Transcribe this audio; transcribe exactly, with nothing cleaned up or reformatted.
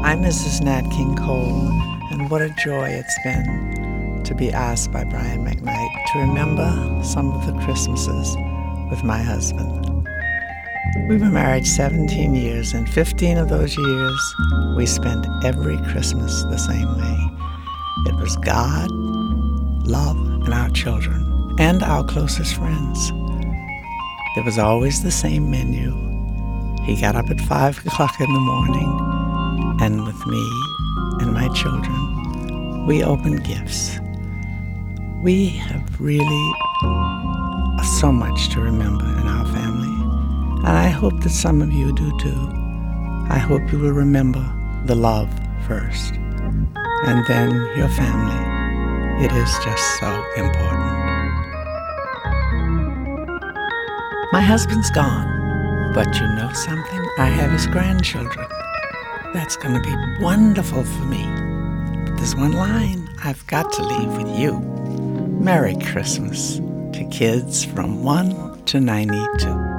I'm Missus Nat King Cole, and what a joy it's been to be asked by Brian McKnight to remember some of the Christmases with my husband. We were married seventeen years, and fifteen of those years we spent every Christmas the same way. It was God, love, and our children, and our closest friends. There was always the same menu. He got up at five o'clock in the morning, and with me and my children, we opened gifts. We have really so much to remember in our family, and I hope that some of you do too. I hope you will remember the love first, and then your family. It is just so important. My husband's gone, but you know something? I have his grandchildren. That's going to be wonderful for me. But there's one line I've got to leave with you. Merry Christmas to kids from one to ninety-two.